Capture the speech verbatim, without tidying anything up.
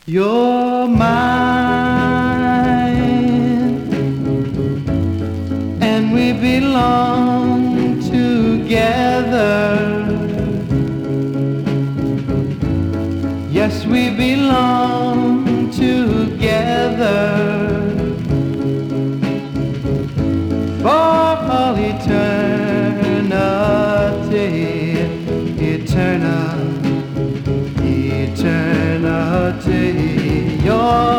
You're mine, and we belong together. Yes, we belong together for all eternity, eternal, eternity. You're